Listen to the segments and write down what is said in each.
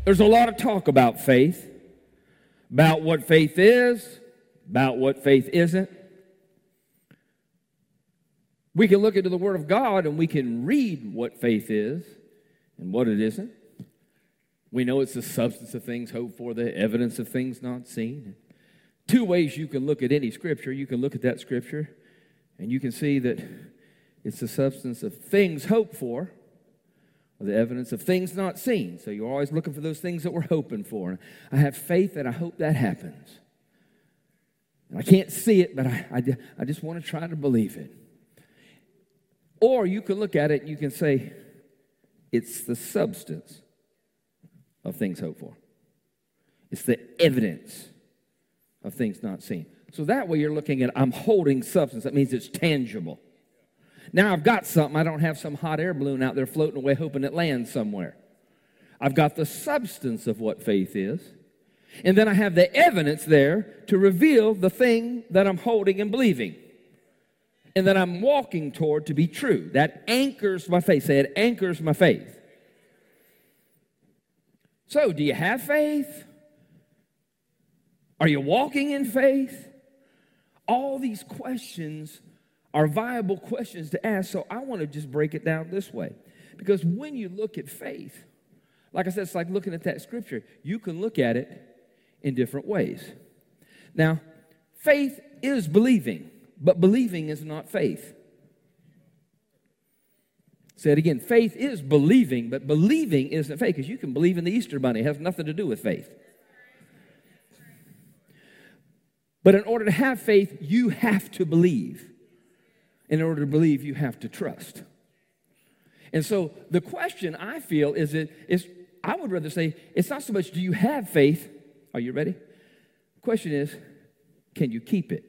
There's a lot of talk about faith, about what faith is, about what faith isn't. We can look into the Word of God and we can read what faith is and what it isn't. We know it's the substance of things hoped for, the evidence of things not seen. Two ways you can look at any scripture. You can look at that scripture and you can see that it's the substance of things hoped for, or the evidence of things not seen. So you're always looking for those things that we're hoping for. I have faith and I hope that happens. And I can't see it, but I just want to try to believe it. Or you can look at it and you can say, it's the substance of things hoped for. It's the evidence of things not seen. So that way you're looking at, I'm holding substance. That means it's tangible. Now I've got something. I don't have some hot air balloon out there floating away hoping it lands somewhere. I've got the substance of what faith is. And then I have the evidence there to reveal the thing that I'm holding and believing. And that I'm walking toward to be true. That anchors my faith. Say it anchors my faith. So, do you have faith? Are you walking in faith? All these questions are viable questions to ask, so I want to just break it down this way. Because when you look at faith, like I said, it's like looking at that scripture. You can look at it in different ways. Now, faith is believing, but believing is not faith. Say it again. Faith is believing, but believing isn't faith, because you can believe in the Easter Bunny. It has nothing to do with faith. But in order to have faith, you have to believe. In order to believe, you have to trust. And so the question I feel is I would rather say, it's not so much do you have faith. Are you ready? The question is, can you keep it?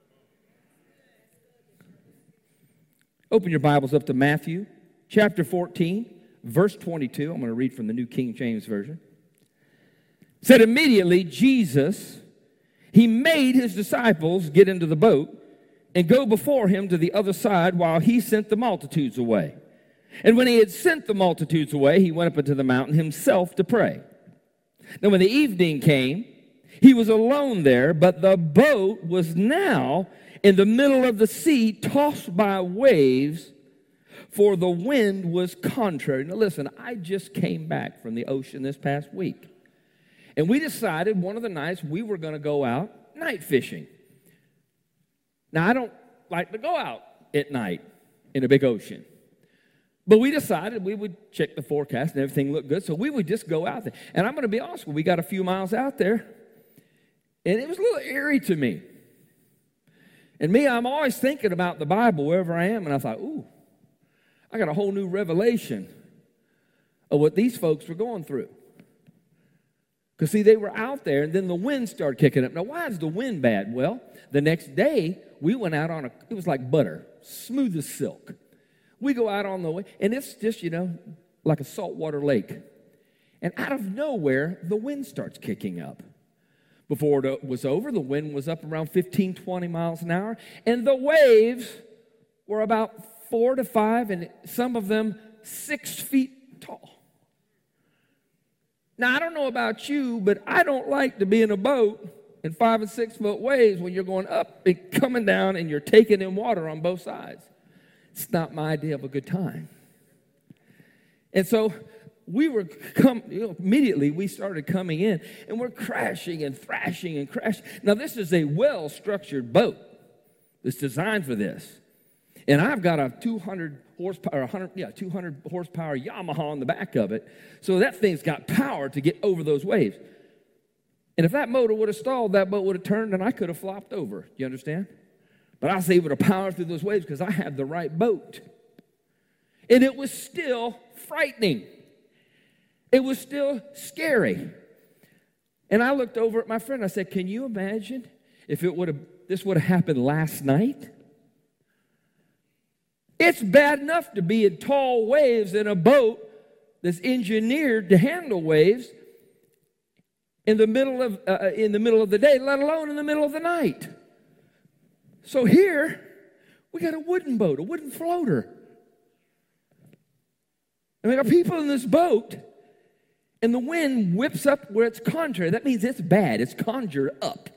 Open your Bibles up to Matthew chapter 14, verse 22. I'm going to read from the New King James Version. It said, immediately Jesus, he made his disciples get into the boat and go before him to the other side while he sent the multitudes away. And when he had sent the multitudes away, he went up into the mountain himself to pray. Now when the evening came, he was alone there, but the boat was now in the middle of the sea, tossed by waves, for the wind was contrary. Now listen, I just came back from the ocean this past week. And we decided one of the nights we were going to go out night fishing. Now, I don't like to go out at night in a big ocean. But we decided we would check the forecast and everything looked good, so we would just go out there. And I'm going to be honest with you, we got a few miles out there, and it was a little eerie to me. And me, I'm always thinking about the Bible wherever I am, and I thought, ooh, I got a whole new revelation of what these folks were going through. Because, see, they were out there, and then the wind started kicking up. Now, why is the wind bad? Well, the next day, we went out on it was like butter, smooth as silk. We go out on the way, and it's just, like a saltwater lake. And out of nowhere, the wind starts kicking up. Before it was over, the wind was up around 15, 20 miles an hour, and the waves were about 4 to 5, and some of them 6 feet tall. Now, I don't know about you, but I don't like to be in a boat in 5 and 6 foot waves when you're going up and coming down and you're taking in water on both sides. It's not my idea of a good time. And so we were immediately we started coming in, and we're crashing and thrashing and crashing. Now, this is a well-structured boat that's designed for this. And I've got a 200 horsepower Yamaha on the back of it. So that thing's got power to get over those waves. And if that motor would have stalled, that boat would have turned and I could have flopped over. You understand? But I was able to power through those waves because I had the right boat. And it was still frightening. It was still scary. And I looked over at my friend. I said, can you imagine if this would have happened last night? It's bad enough to be in tall waves in a boat that's engineered to handle waves in the middle of the day, let alone in the middle of the night. So here, we got a wooden boat, a wooden floater. And we got people in this boat, And the wind whips up where it's contrary. That means it's bad. It's conjured up.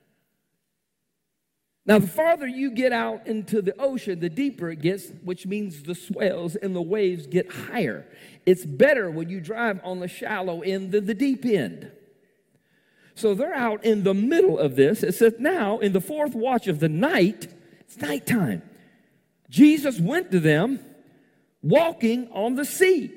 Now, the farther you get out into the ocean, the deeper it gets, which means the swells and the waves get higher. It's better when you drive on the shallow end than the deep end. So they're out in the middle of this. It says now, in the fourth watch of the night, it's nighttime, Jesus went to them walking on the sea.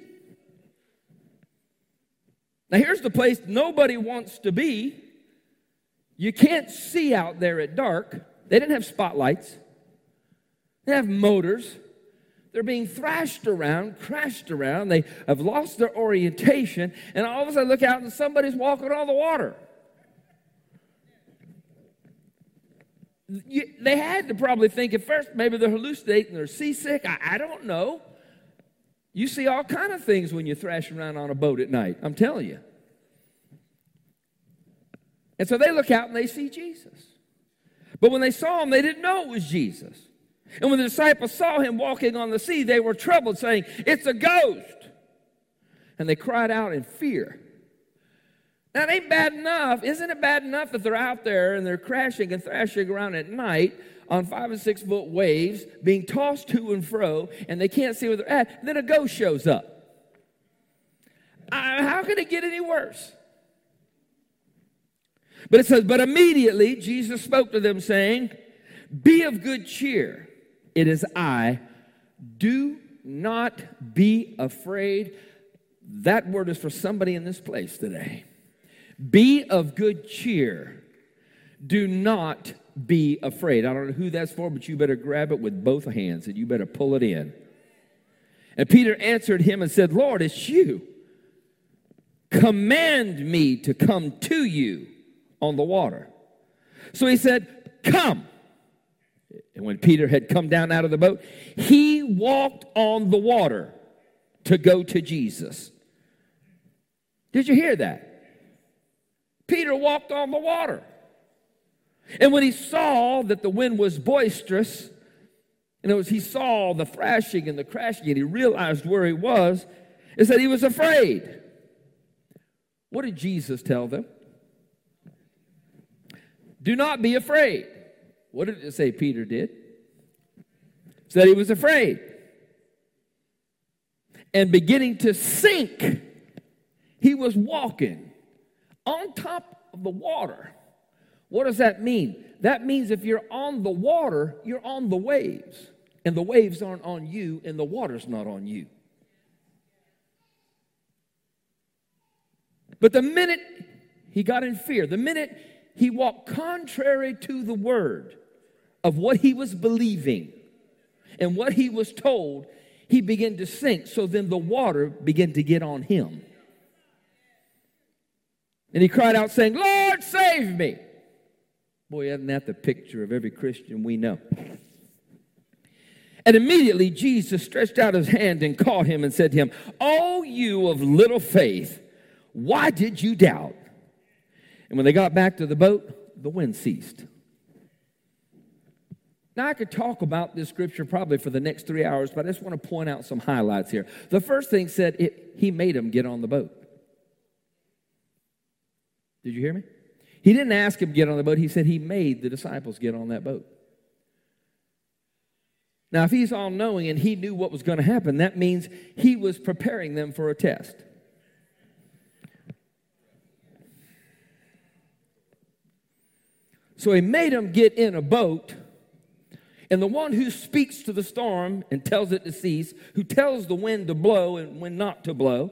Now, here's the place nobody wants to be. You can't see out there at dark. They didn't have spotlights. They have motors. They're being thrashed around, crashed around. They have lost their orientation. And all of a sudden, look out and somebody's walking on the water. They had to probably think at first maybe they're hallucinating, they're seasick. I don't know. You see all kind of things when you thrash around on a boat at night. I'm telling you. And so they look out and they see Jesus. But when they saw him, they didn't know it was Jesus. And when the disciples saw him walking on the sea, they were troubled, saying, "It's a ghost." And they cried out in fear. Now, it ain't bad enough. Isn't it bad enough that they're out there and they're crashing and thrashing around at night on 5 and 6 foot waves, being tossed to and fro, and they can't see where they're at? And then a ghost shows up. How can it get any worse? But it says, but immediately Jesus spoke to them, saying, "Be of good cheer. It is I. Do not be afraid." That word is for somebody in this place today. Be of good cheer. Do not be afraid. I don't know who that's for, but you better grab it with both hands and you better pull it in. And Peter answered him and said, "Lord, it's you. Command me to come to you on the water." So he said, "Come." And when Peter had come down out of the boat, he walked on the water to go to Jesus. Did you hear that? Peter walked on the water. And when he saw that the wind was boisterous, and he saw the thrashing and the crashing, and he realized where he was, it said he was afraid. What did Jesus tell them? Do not be afraid. What did it say Peter did? It said he was afraid. And beginning to sink, he was walking on top of the water. What does that mean? That means if you're on the water, you're on the waves. And the waves aren't on you, and the water's not on you. But the minute he got in fear, the minute he walked contrary to the word of what he was believing and what he was told, he began to sink. So then the water began to get on him. And he cried out saying, "Lord, save me." Boy, isn't that the picture of every Christian we know? And immediately Jesus stretched out his hand and caught him and said to him, "O you of little faith, why did you doubt?" And when they got back to the boat, the wind ceased. Now, I could talk about this scripture probably for the next 3 hours, but I just want to point out some highlights here. The first thing said, he made them get on the boat. Did you hear me? He didn't ask him to get on the boat. He said he made the disciples get on that boat. Now, if he's all-knowing and he knew what was going to happen, that means he was preparing them for a test. So he made them get in a boat, and the one who speaks to the storm and tells it to cease, who tells the wind to blow and when not to blow,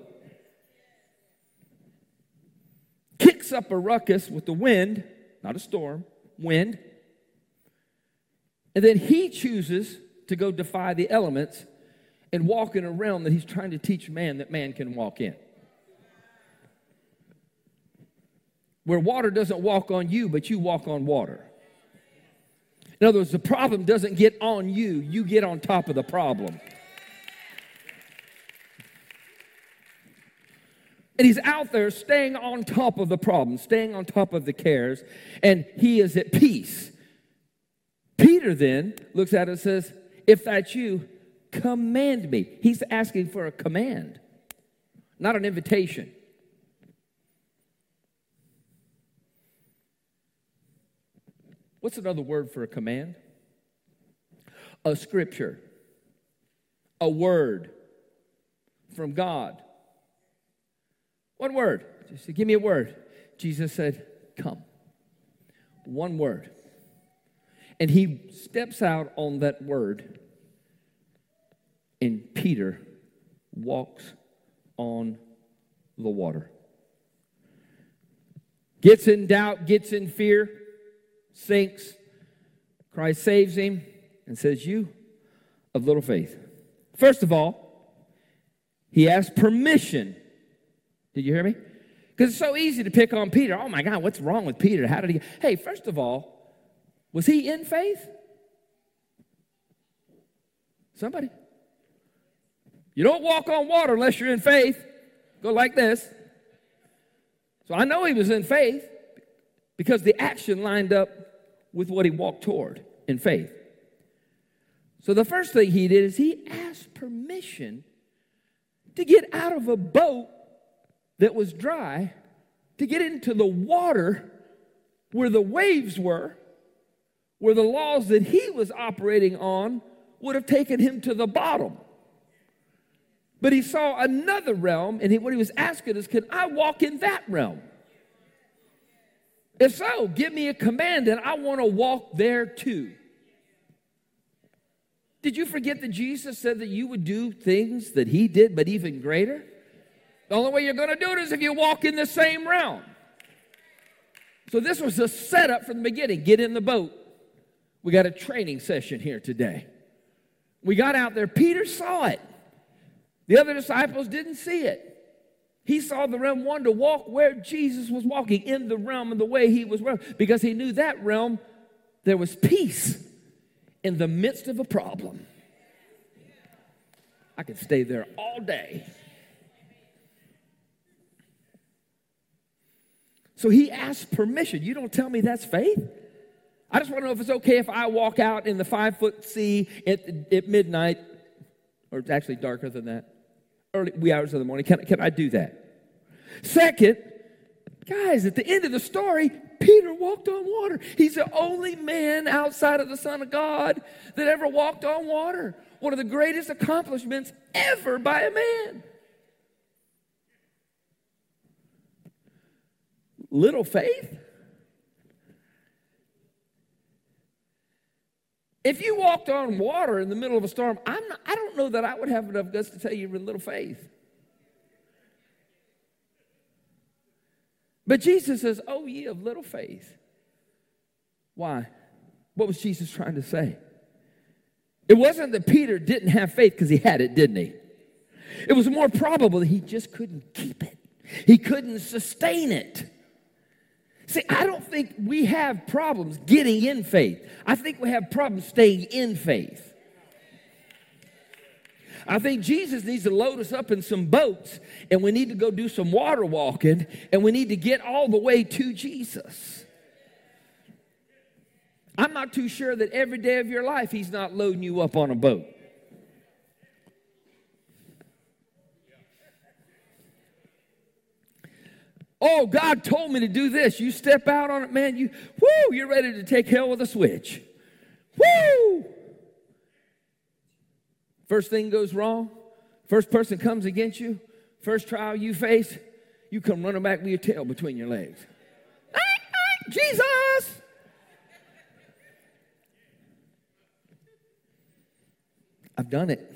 kicks up a ruckus with the wind, not a storm, wind, and then he chooses to go defy the elements and walk in a realm that he's trying to teach man that man can walk in. Where water doesn't walk on you, but you walk on water. In other words, the problem doesn't get on you, you get on top of the problem. And he's out there staying on top of the problem, staying on top of the cares, and he is at peace. Peter then looks at it and says, "If that's you, command me." He's asking for a command, not an invitation. What's another word for a command? A scripture. A word from God. One word. Just say, give me a word. Jesus said, come. One word. And he steps out on that word, and Peter walks on the water. Gets in doubt, gets in fear, sinks. Christ saves him and says, you of little faith. First of all, he asked permission. Did you hear me? Because it's so easy to pick on Peter. Oh my God, what's wrong with Peter? How did he? Hey, first of all, was he in faith? Somebody? You don't walk on water unless you're in faith. Go like this. So I know he was in faith because the action lined up with what he walked toward in faith. So the first thing he did is he asked permission to get out of a boat that was dry, to get into the water where the waves were, where the laws that he was operating on would have taken him to the bottom. But he saw another realm, and what he was asking is, can I walk in that realm? If so, give me a command, and I want to walk there too. Did you forget that Jesus said that you would do things that he did, but even greater? The only way you're going to do it is if you walk in the same realm. So this was a setup from the beginning. Get in the boat. We got a training session here today. We got out there. Peter saw it. The other disciples didn't see it. He saw the realm, wanted to walk where Jesus was walking, in the realm and the way he was walking, because he knew that realm, there was peace in the midst of a problem. I could stay there all day. So he asked permission. You don't tell me that's faith? I just want to know if it's okay if I walk out in the 5-foot sea at midnight, or it's actually darker than that, early wee hours of the morning. Can I do that? Second, guys, at the end of the story, Peter walked on water. He's the only man outside of the Son of God that ever walked on water. One of the greatest accomplishments ever by a man. Little faith? If you walked on water in the middle of a storm, I don't know that I would have enough guts to tell you you're little faith. But Jesus says, oh, ye of little faith. Why? What was Jesus trying to say? It wasn't that Peter didn't have faith because he had it, didn't he? It was more probable that he just couldn't keep it. He couldn't sustain it. See, I don't think we have problems getting in faith. I think we have problems staying in faith. I think Jesus needs to load us up in some boats, and we need to go do some water walking, and we need to get all the way to Jesus. I'm not too sure that every day of your life he's not loading you up on a boat. Oh, God told me to do this. You step out on it, man, you're ready to take hell with a switch. Woo! First thing goes wrong, first person comes against you, first trial you face, you come running back with your tail between your legs. Jesus! I've done it.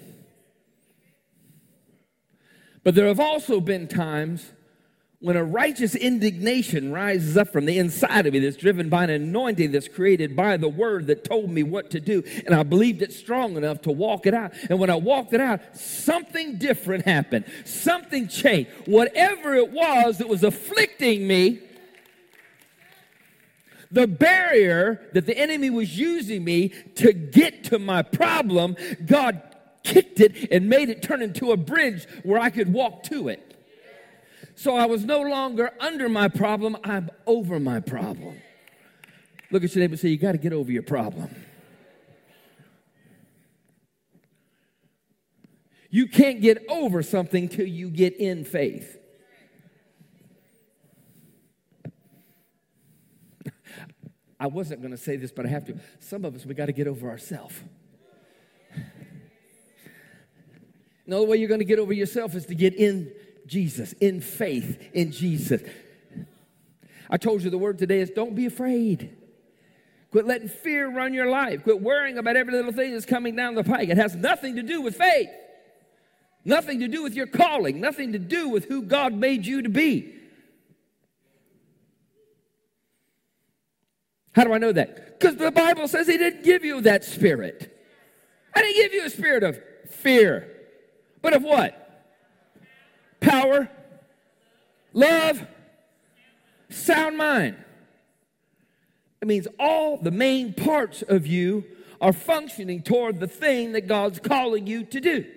But there have also been times when a righteous indignation rises up from the inside of me that's driven by an anointing that's created by the word that told me what to do, and I believed it strong enough to walk it out. And when I walked it out, something different happened. Something changed. Whatever it was that was afflicting me, the barrier that the enemy was using me to get to my problem, God kicked it and made it turn into a bridge where I could walk to it. So I was no longer under my problem, I'm over my problem. Look at your neighbor and say, you got to get over your problem. You can't get over something till you get in faith. I wasn't going to say this, but I have to. Some of us, we got to get over ourselves. The only way you're going to get over yourself is to get in Jesus, in faith in Jesus. I told you the word today is don't be afraid. Quit letting fear run your life. Quit worrying about every little thing that's coming down the pike. It has nothing to do with faith. Nothing to do with your calling. Nothing to do with who God made you to be. How do I know that? Because the Bible says He didn't give you that spirit. I didn't give you a spirit of fear. But of what? Power, love, sound mind. It means all the main parts of you are functioning toward the thing that God's calling you to do.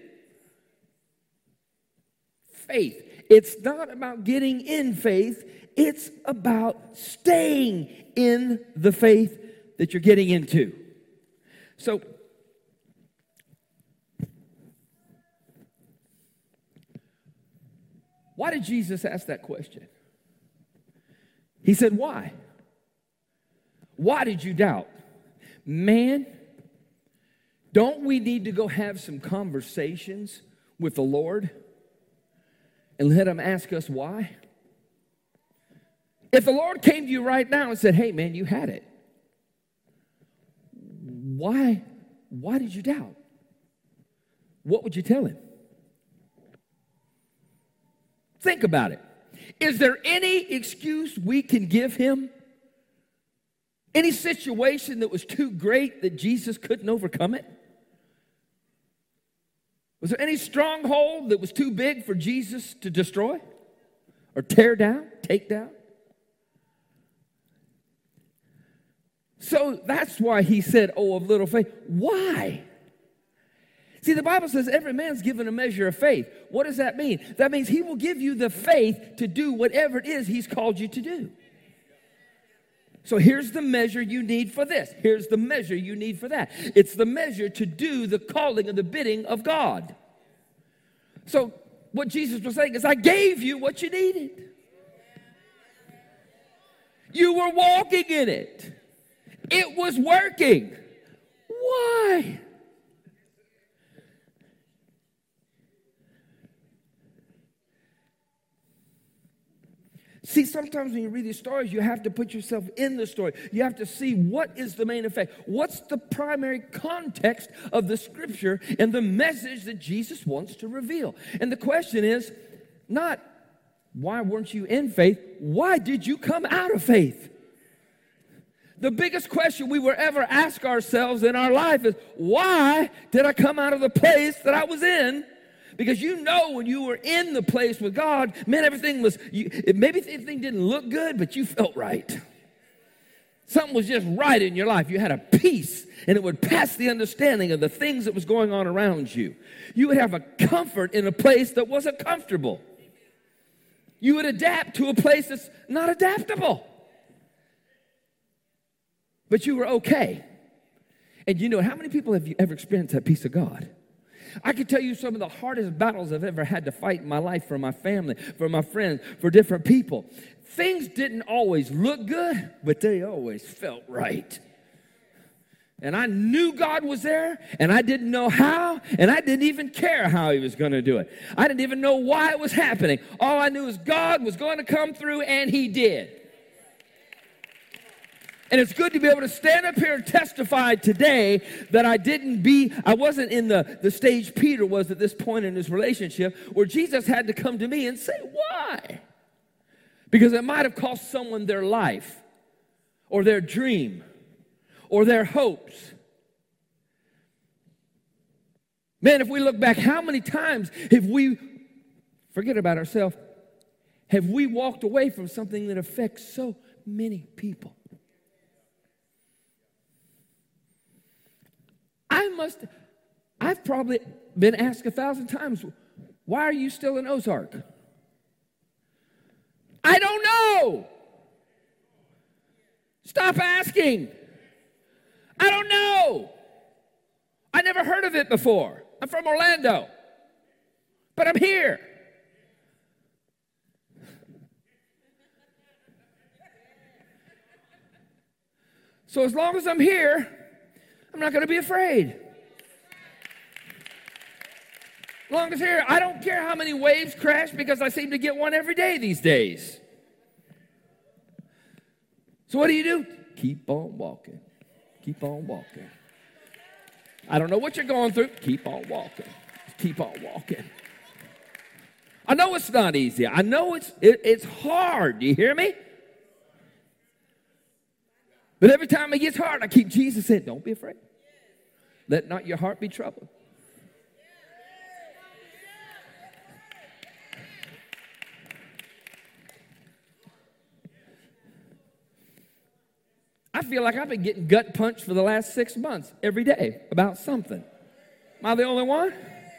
Faith. It's not about getting in faith. It's about staying in the faith that you're getting into. So, why did Jesus ask that question? He said, why? Why did you doubt? Man, don't we need to go have some conversations with the Lord and let Him ask us why? If the Lord came to you right now and said, hey, man, you had it. Why did you doubt? What would you tell Him? Think about it. Is there any excuse we can give Him? Any situation that was too great that Jesus couldn't overcome it? Was there any stronghold that was too big for Jesus to destroy or tear down, take down? So that's why He said, oh, of little faith. Why? See, the Bible says every man's given a measure of faith. What does that mean? That means He will give you the faith to do whatever it is He's called you to do. So here's the measure you need for this. Here's the measure you need for that. It's the measure to do the calling and the bidding of God. So what Jesus was saying is, I gave you what you needed. You were walking in it. It was working. Why? See, sometimes when you read these stories, you have to put yourself in the story. You have to see what is the main effect. What's the primary context of the scripture and the message that Jesus wants to reveal? And the question is not, why weren't you in faith? Why did you come out of faith? The biggest question we will ever ask ourselves in our life is, why did I come out of the place that I was in? Because you know when you were in the place with God, man, everything was, maybe everything didn't look good, but you felt right. Something was just right in your life. You had a peace, and it would pass the understanding of the things that was going on around you. You would have a comfort in a place that wasn't comfortable. You would adapt to a place that's not adaptable. But you were okay. And you know, how many people have you ever experienced that peace of God? I can tell you some of the hardest battles I've ever had to fight in my life for my family, for my friends, for different people. Things didn't always look good, but they always felt right. And I knew God was there, and I didn't know how, and I didn't even care how He was going to do it. I didn't even know why it was happening. All I knew is God was going to come through, and He did. And it's good to be able to stand up here and testify today that I wasn't in the stage Peter was at this point in his relationship where Jesus had to come to me and say, why? Because it might have cost someone their life or their dream or their hopes. Man, if we look back, how many times have we, forget about ourselves, have we walked away from something that affects so many people? I've probably been asked 1,000 times, why are you still in Ozark? I don't know. Stop asking. I don't know. I never heard of it before. I'm from Orlando, but I'm here. So as long as I'm here, I'm not going to be afraid. As long as here, I don't care how many waves crash because I seem to get one every day these days. So what do? Keep on walking. Keep on walking. I don't know what you're going through. Keep on walking. Keep on walking. I know it's not easy. I know it's hard. Do you hear me? But every time it gets hard, I keep Jesus saying, don't be afraid. Let not your heart be troubled. I feel like I've been getting gut punched for the last 6 months every day about something. Am I the only one?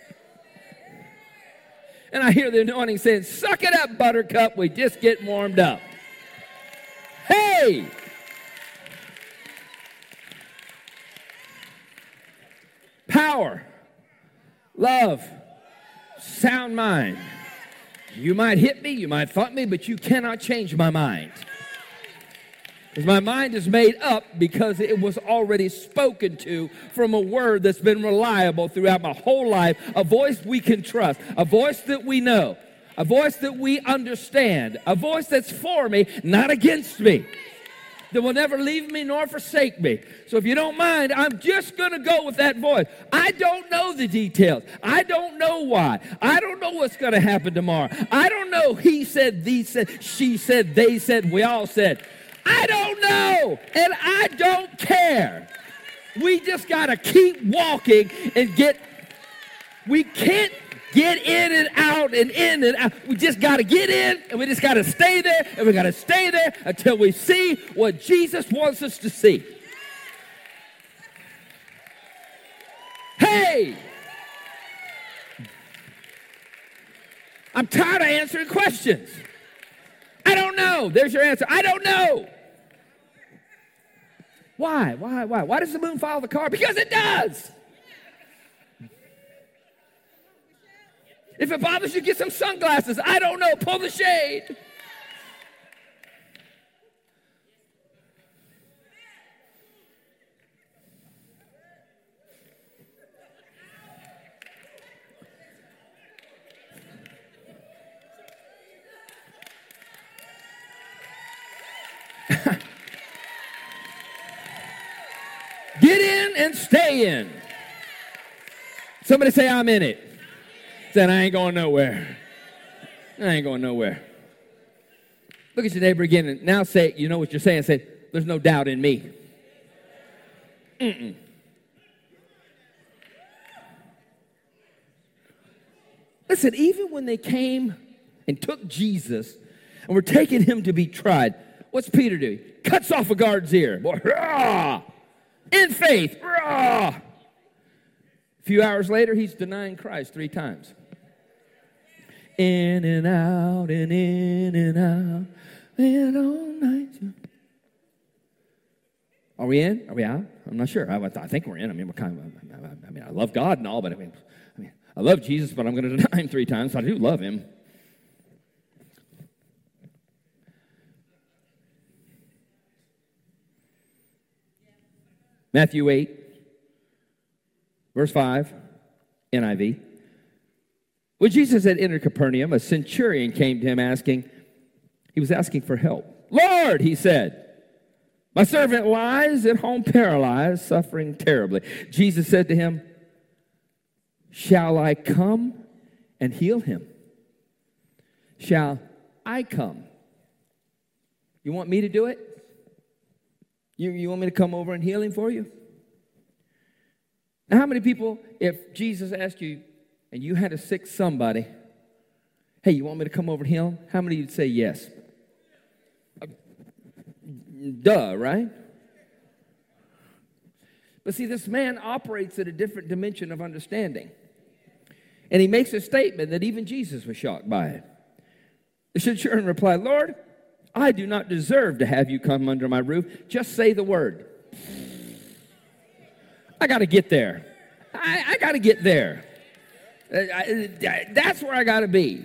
And I hear the anointing saying, suck it up, buttercup. We just get warmed up. Hey! Power, love, sound mind. You might hit me, you might thump me, but you cannot change my mind. Because my mind is made up because it was already spoken to from a word that's been reliable throughout my whole life, a voice we can trust, a voice that we know, a voice that we understand, a voice that's for me, not against me, that will never leave me nor forsake me. So if you don't mind, I'm just going to go with that voice. I don't know the details. I don't know why. I don't know what's going to happen tomorrow. I don't know he said, thee said, she said, they said, we all said. I don't know, and I don't care. We just got to keep walking and we can't get in and out and in and out. We just got to get in, and we just got to stay there, and we got to stay there until we see what Jesus wants us to see. Hey! I'm tired of answering questions. I don't know. There's your answer. I don't know. Why? Why does the moon follow the car? Because it does. If it bothers you, get some sunglasses. I don't know. Pull the shade. Get in and stay in. Somebody say, I'm in it. Say, I ain't going nowhere. I ain't going nowhere. Look at your neighbor again and now say, you know what you're saying? Say, there's no doubt in me. Listen, even when they came and took Jesus and were taking him to be tried, what's Peter do? He cuts off a guard's ear. Boy, rah! In faith. Rah! A few hours later, he's denying Christ 3 times. In and out and in and out and all night. Are we in? Are we out? I'm not sure. I think we're in. I mean, what kind of, I love God and all, but I mean, I love Jesus, but I'm going to deny him 3 times. So I do love him. Matthew 8, verse 5, NIV. When Jesus had entered Capernaum, a centurion came to him he was asking for help. Lord, he said, my servant lies at home paralyzed, suffering terribly. Jesus said to him, shall I come and heal him? Shall I come? You want me to do it? You want me to come over and heal him for you? Now, how many people, if Jesus asked you and you had to sick somebody, hey, you want me to come over and heal him? How many of you'd say yes? Duh, right? But see, this man operates at a different dimension of understanding. And he makes a statement that even Jesus was shocked by it. The centurion replied, Lord, I do not deserve to have you come under my roof. Just say the word. I got to get there. I got to get there. That's where I got to be.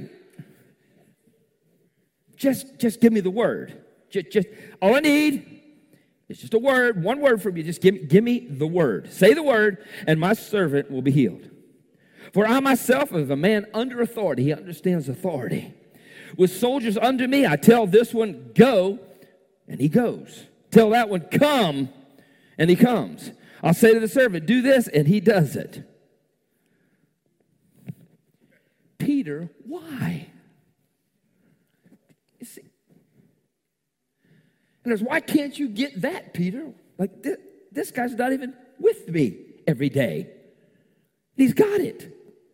Just give me the word. Just all I need It's just a word, one word from you. Just give me the word. Say the word, and my servant will be healed. For I myself am a man under authority. He understands authority. With soldiers under me, I tell this one, go, and he goes. Tell that one, come, and he comes. I'll say to the servant, do this, and he does it. Peter, why? You see, and there's, why can't you get that, Peter? Like, this guy's not even with me every day. He's got it.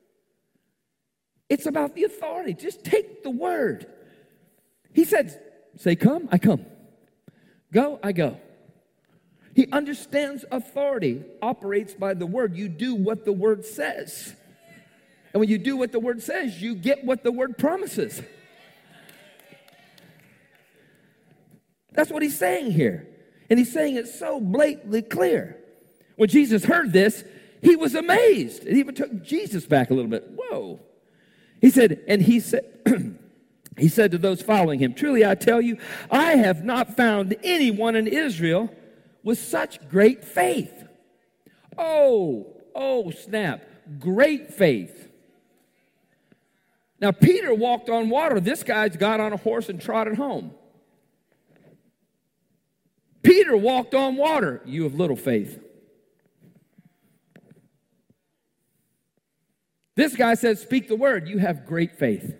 It's about the authority. Just take the word. He said, say come, I come. Go, I go. He understands authority, operates by the word. You do what the word says. And when you do what the word says, you get what the word promises. That's what he's saying here. And he's saying it so blatantly clear. When Jesus heard this, he was amazed. It even took Jesus back a little bit. Whoa. He said he said to those following him, truly I tell you, I have not found anyone in Israel with such great faith. Oh, snap. Great faith. Now, Peter walked on water. This guy's got on a horse and trotted home. Peter walked on water. You have little faith. This guy says, speak the word. You have great faith.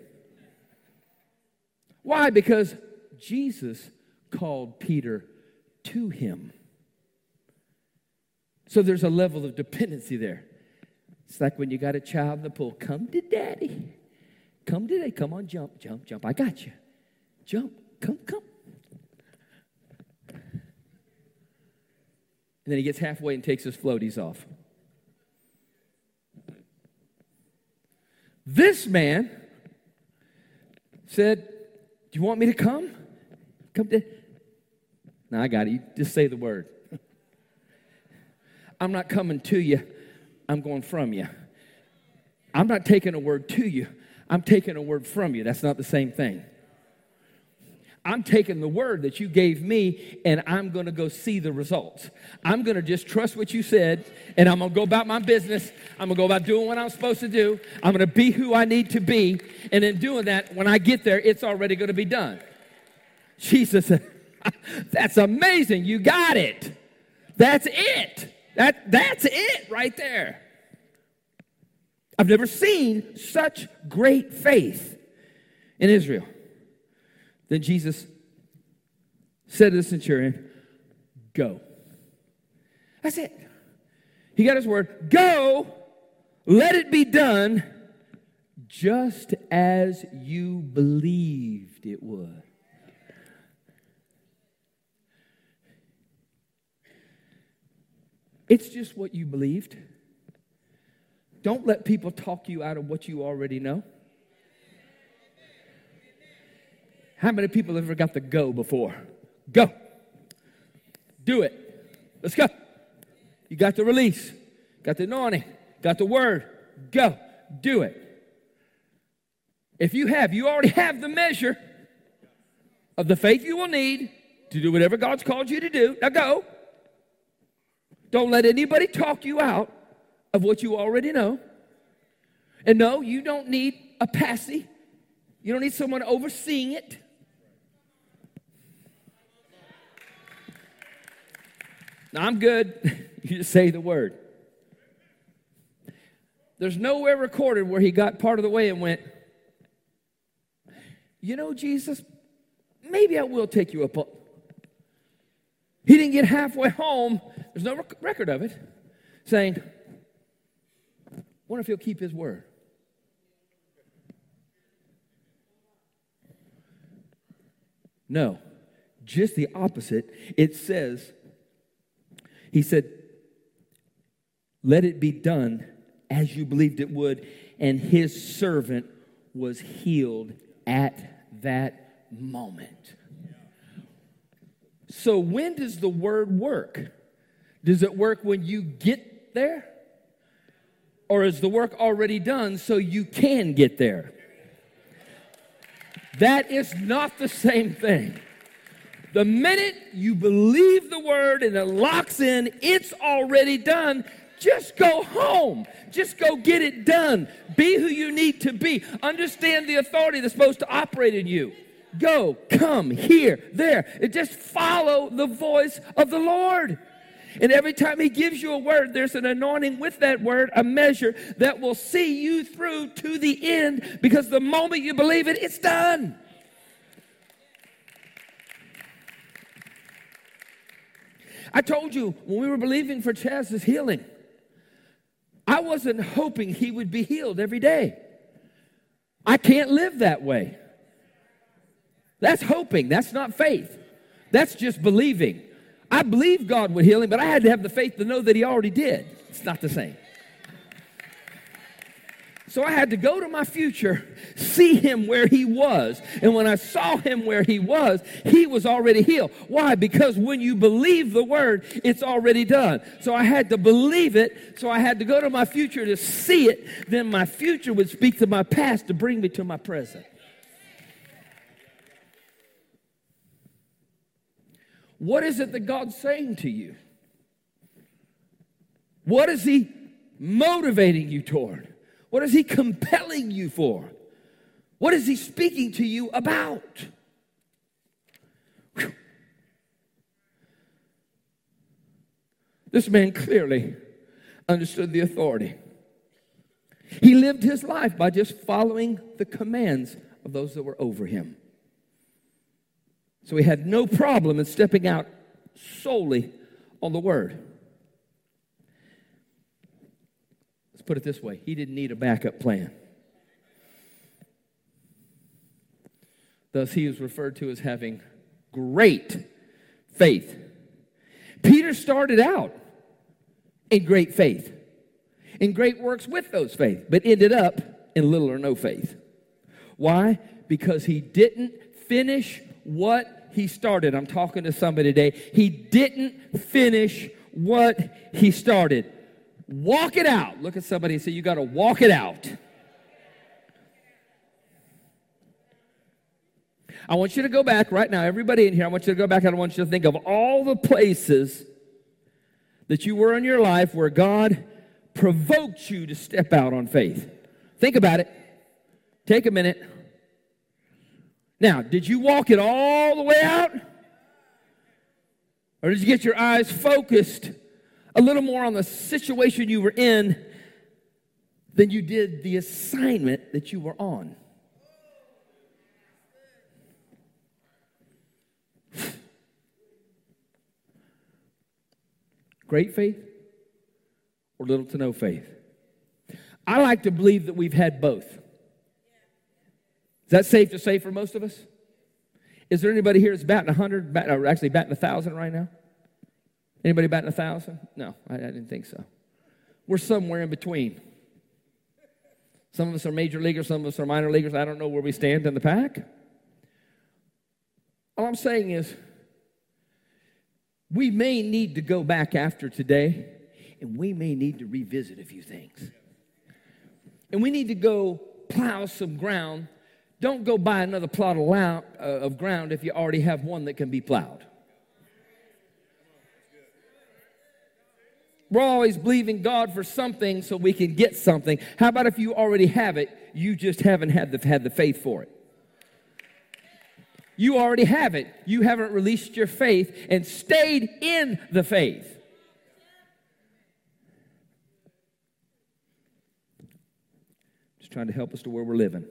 Why? Because Jesus called Peter to him. So there's a level of dependency there. It's like when you got a child in the pool. Come to daddy. Come to daddy. Come on, jump, jump, jump. I got you. Jump. Come. And then he gets halfway and takes his floaties off. This man said, do you want me to come? Come to... No, I got it. You just say the word. I'm not coming to you. I'm going from you. I'm not taking a word to you. I'm taking a word from you. That's not the same thing. I'm taking the word that you gave me, and I'm going to go see the results. I'm going to just trust what you said, and I'm going to go about my business. I'm going to go about doing what I'm supposed to do. I'm going to be who I need to be, and in doing that, when I get there, it's already going to be done. Jesus said, that's amazing. You got it. That's it. That's it right there. I've never seen such great faith in Israel. Then Jesus said to the centurion, go. That's it. He got his word. Go, let it be done just as you believed it would. It's just what you believed. Don't let people talk you out of what you already know. How many people have ever got the go before? Go. Do it. Let's go. You got the release. Got the anointing. Got the word. Go. Do it. If you already have the measure of the faith you will need to do whatever God's called you to do. Now go. Don't let anybody talk you out of what you already know. And no, you don't need a passy. You don't need someone overseeing it. Now, I'm good. You just say the word. There's nowhere recorded where he got part of the way and went, you know, Jesus, maybe I will take you up. He didn't get halfway home. There's no record of it. Saying, I wonder if he'll keep his word. No, just the opposite. It says, he said, let it be done as you believed it would. And his servant was healed at that moment. So when does the word work? Does it work when you get there? Or is the work already done so you can get there? That is not the same thing. The minute you believe the word and it locks in, it's already done. Just go home. Just go get it done. Be who you need to be. Understand the authority that's supposed to operate in you. Go, come, here, there. And just follow the voice of the Lord. And every time he gives you a word, there's an anointing with that word, a measure that will see you through to the end, because the moment you believe it, it's done. I told you when we were believing for Chaz's healing, I wasn't hoping he would be healed every day. I can't live that way. That's hoping. That's not faith. That's just believing. I believe God would heal him, but I had to have the faith to know that he already did. It's not the same. So I had to go to my future, see him where he was. And when I saw him where he was already healed. Why? Because when you believe the word, it's already done. So I had to believe it. So I had to go to my future to see it. Then my future would speak to my past to bring me to my present. What is it that God's saying to you? What is he motivating you toward? What is he compelling you for? What is he speaking to you about? Whew. This man clearly understood the authority. He lived his life by just following the commands of those that were over him. So he had no problem in stepping out solely on the word. Let's put it this way. He didn't need a backup plan. Thus, he is referred to as having great faith. Peter started out in great faith, in great works with those faith, but ended up in little or no faith. Why? Because he didn't finish what he started. I'm talking to somebody today. He didn't finish what he started. Walk it out. Look at somebody and say, you got to walk it out. I want you to go back right now. Everybody in here, I want you to go back and I want you to think of all the places that you were in your life where God provoked you to step out on faith. Think about it. Take a minute. Now, did you walk it all the way out? Or did you get your eyes focused a little more on the situation you were in than you did the assignment that you were on? Great faith or little to no faith? I like to believe that we've had both. Is that safe to say for most of us? Is there anybody here that's batting 100, or actually batting 1,000 right now? Anybody batting 1,000? No, I didn't think so. We're somewhere in between. Some of us are major leaguers, some of us are minor leaguers. I don't know where we stand in the pack. All I'm saying is, we may need to go back after today, and we may need to revisit a few things. And we need to go plow some ground. Don't go buy another plot of ground if you already have one that can be plowed. We're always believing God for something so we can get something. How about if you already have it, you just haven't had the faith for it? You already have it. You haven't released your faith and stayed in the faith. Just trying to help us to where we're living.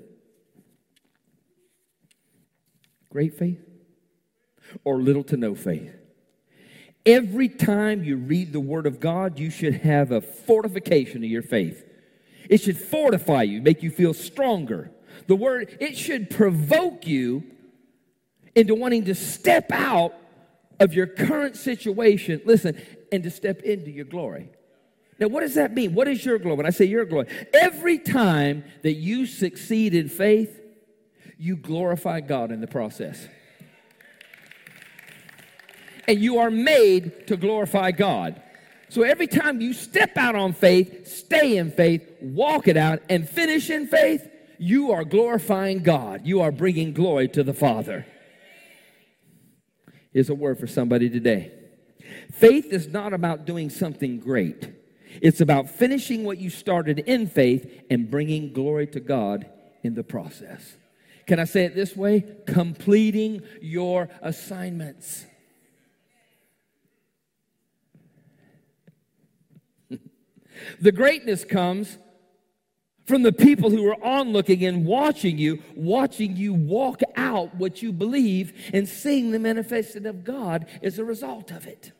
Great faith or little to no faith? Every time you read the Word of God, you should have a fortification of your faith. It should fortify you, make you feel stronger. The Word, it should provoke you into wanting to step out of your current situation, listen, and to step into your glory. Now, what does that mean? What is your glory? When I say your glory, every time that you succeed in faith, you glorify God in the process. And you are made to glorify God. So every time you step out on faith, stay in faith, walk it out, and finish in faith, you are glorifying God. You are bringing glory to the Father. is a word for somebody today. Faith is not about doing something great. It's about finishing what you started in faith and bringing glory to God in the process. Can I say it this way? Completing your assignments. The greatness comes from the people who are onlooking and watching you walk out what you believe and seeing the manifestation of God as a result of it.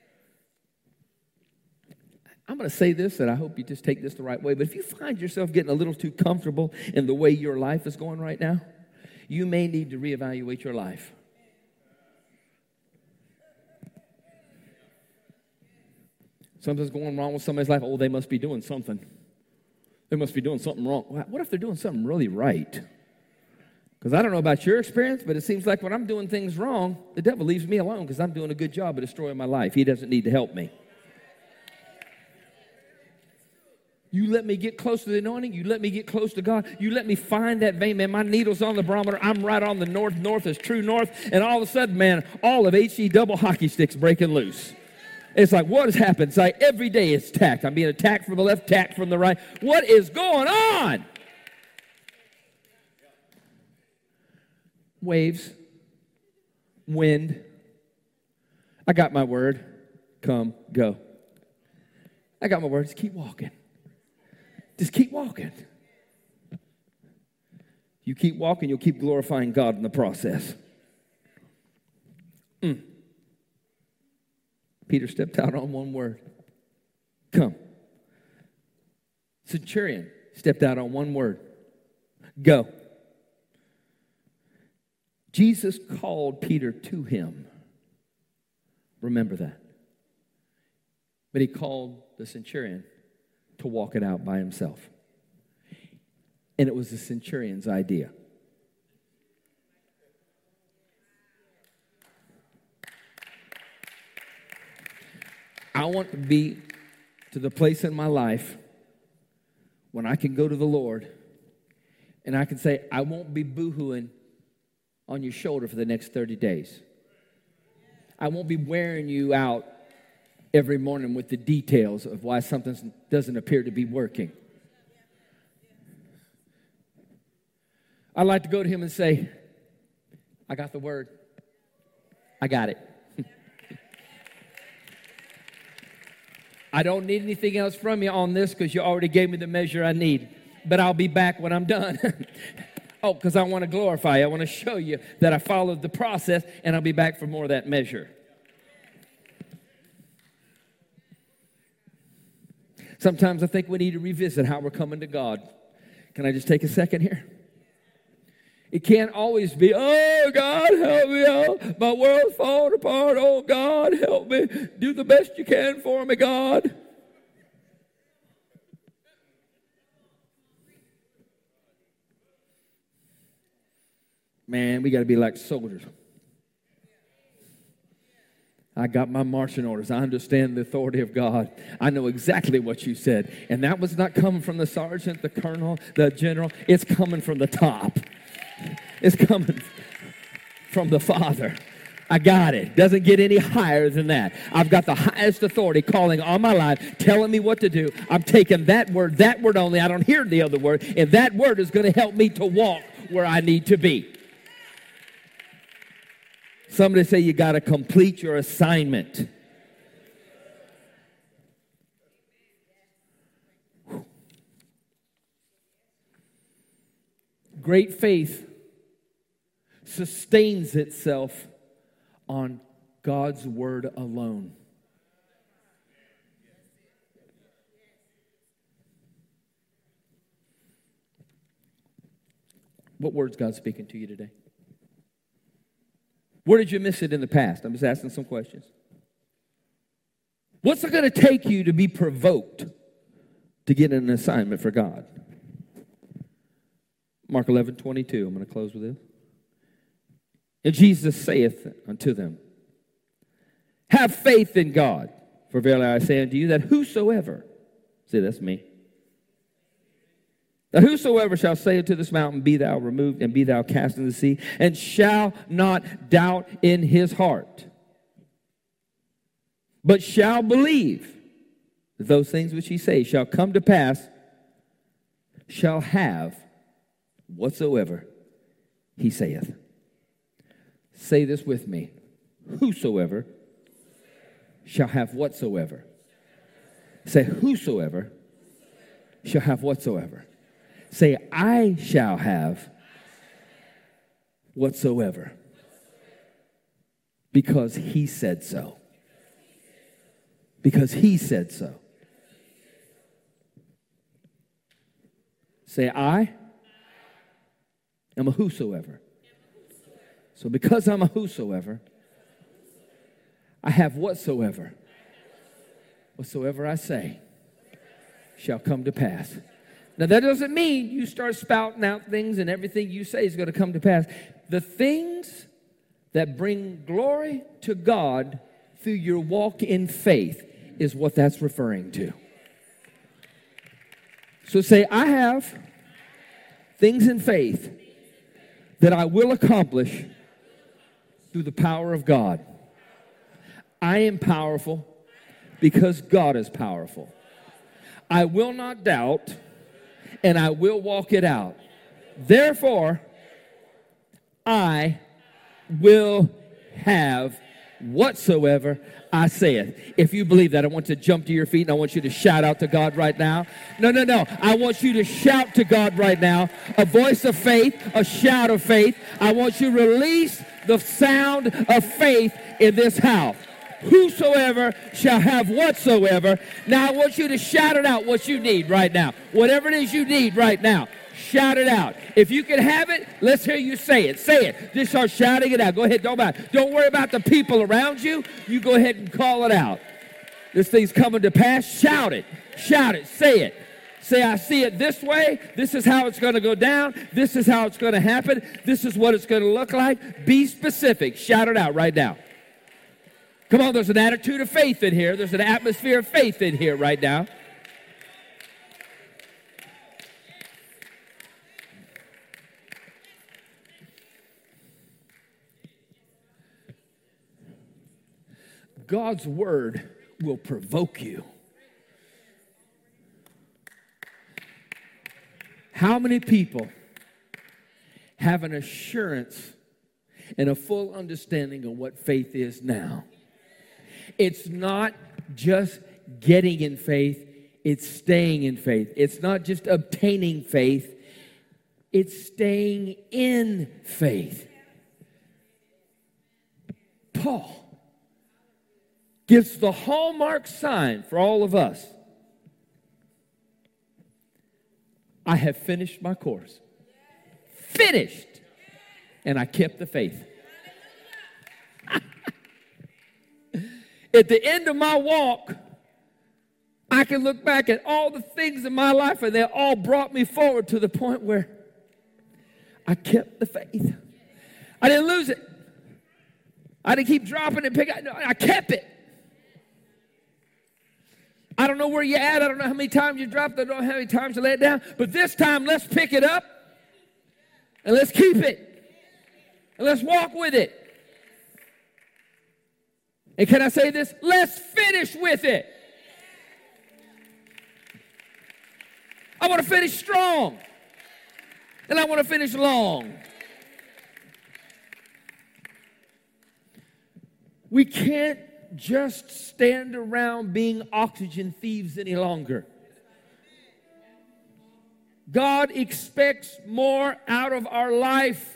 I'm going to say this, and I hope you just take this the right way, but if you find yourself getting a little too comfortable in the way your life is going right now, you may need to reevaluate your life. Something's going wrong with somebody's life. Oh, they must be doing something. They must be doing something wrong. What if they're doing something really right? Because I don't know about your experience, but it seems like when I'm doing things wrong, the devil leaves me alone because I'm doing a good job of destroying my life. He doesn't need to help me. You let me get close to the anointing. You let me get close to God. You let me find that vein, man. My needle's on the barometer. I'm right on the north. North is true north. And all of a sudden, man, all of HE double hockey sticks breaking loose. It's like, what has happened? It's like every day it's attacked. I'm being attacked from the left, attacked from the right. What is going on? Waves, wind. I got my word. Come, go. I got my word. Just keep walking. Just keep walking. You keep walking, you'll keep glorifying God in the process. Peter stepped out on one word. Come. Centurion stepped out on one word. Go. Jesus called Peter to him. Remember that. But he called the centurion to walk it out by himself. And it was the centurion's idea. I want to be to the place in my life when I can go to the Lord and I can say, I won't be boo-hooing on your shoulder for the next 30 days. I won't be wearing you out every morning with the details of why something doesn't appear to be working. I'd like to go to him and say, I got the word. I got it. I don't need anything else from you on this because you already gave me the measure I need. But I'll be back when I'm done. Oh, because I want to glorify you. I want to show you that I followed the process, and I'll be back for more of that measure. Sometimes I think we need to revisit how we're coming to God. Can I just take a second here? It can't always be, oh, God, help me out. My world's falling apart. Oh, God, help me. Do the best you can for me, God. Man, we got to be like soldiers. I got my marching orders. I understand the authority of God. I know exactly what you said. And that was not coming from the sergeant, the colonel, the general. It's coming from the top. It's coming from the Father. I got it. Doesn't get any higher than that. I've got the highest authority calling on my life, telling me what to do. I'm taking that word only. I don't hear the other word. And that word is going to help me to walk where I need to be. Somebody say you got to complete your assignment. Great faith sustains itself on God's word alone. What word's God speaking to you today? Where did you miss it in the past? I'm just asking some questions. What's it going to take you to be provoked to get an assignment for God? Mark 11:22. I'm going to close with this. And Jesus saith unto them, have faith in God, for verily I say unto you that whosoever, see, that's me, Now whosoever shall say unto this mountain, be thou removed, and be thou cast into the sea, and shall not doubt in his heart, but shall believe that those things which he says shall come to pass, shall have whatsoever he saith. Say this with me. Whosoever shall have whatsoever. Say, whosoever shall have whatsoever. Say, I shall have whatsoever. Because he said so. Because he said so. Say, I am a whosoever. So because I'm a whosoever, I have whatsoever. Whatsoever I say shall come to pass. Now that doesn't mean you start spouting out things and everything you say is going to come to pass. The things that bring glory to God through your walk in faith is what that's referring to. So say, I have things in faith that I will accomplish through the power of God. I am powerful because God is powerful. I will not doubt, and I will walk it out. Therefore, I will have whatsoever I saith. If you believe that, I want to jump to your feet and I want you to shout out to God right now. No. I want you to shout to God right now. A voice of faith, a shout of faith. I want you to release the sound of faith in this house. Whosoever shall have whatsoever. Now I want you to shout it out what you need right now. Whatever it is you need right now. Shout it out. If you can have it, let's hear you say it. Say it. Just start shouting it out. Go ahead. Don't worry about the people around you. You go ahead and call it out. This thing's coming to pass. Shout it. Shout it. Say it. Say, I see it this way. This is how it's going to go down. This is how it's going to happen. This is what it's going to look like. Be specific. Shout it out right now. Come on, there's an attitude of faith in here. There's an atmosphere of faith in here right now. God's word will provoke you. How many people have an assurance and a full understanding of what faith is now? It's not just getting in faith, it's staying in faith. It's not just obtaining faith, it's staying in faith. Paul gives the hallmark sign for all of us. I have finished my course. Finished. And I kept the faith. At the end of my walk, I can look back at all the things in my life and they all brought me forward to the point where I kept the faith. I didn't lose it. I didn't keep dropping it. I kept it. I don't know where you're at. I don't know how many times you dropped it. I don't know how many times you lay it down. But this time, let's pick it up and let's keep it. And let's walk with it. And can I say this? Let's finish with it. I want to finish strong. And I want to finish long. We can't just stand around being oxygen thieves any longer. God expects more out of our life.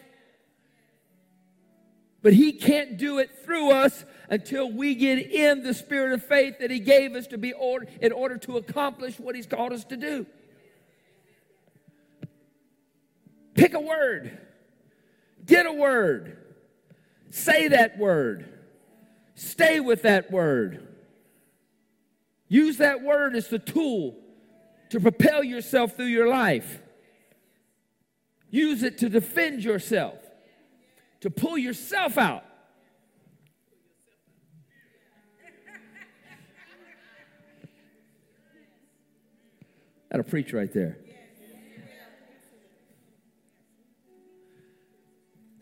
But he can't do it through us until we get in the spirit of faith that he gave us to be in order to accomplish what he's called us to do. Pick a word. Get a word. Say that word. Stay with that word. Use that word as the tool to propel yourself through your life. Use it to defend yourself, to pull yourself out. That'll preach right there.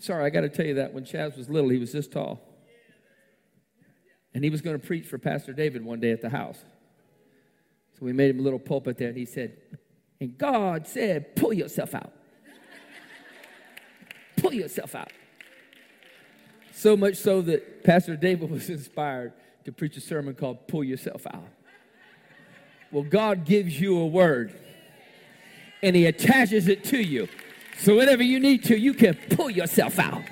Sorry, I got to tell you that when Chaz was little, he was this tall. And he was going to preach for Pastor David one day at the house. So we made him a little pulpit there, and he said, and God said, pull yourself out. Pull yourself out. So much so that Pastor David was inspired to preach a sermon called Pull Yourself Out. Well, God gives you a word, and he attaches it to you. So whenever you need to, you can pull yourself out.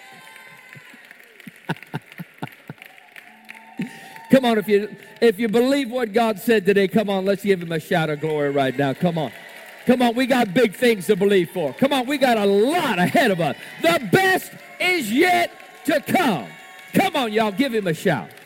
Come on, if you believe what God said today, come on, let's give him a shout of glory right now. Come on. Come on, we got big things to believe for. Come on, we got a lot ahead of us. The best is yet to come. Come on, y'all, give him a shout.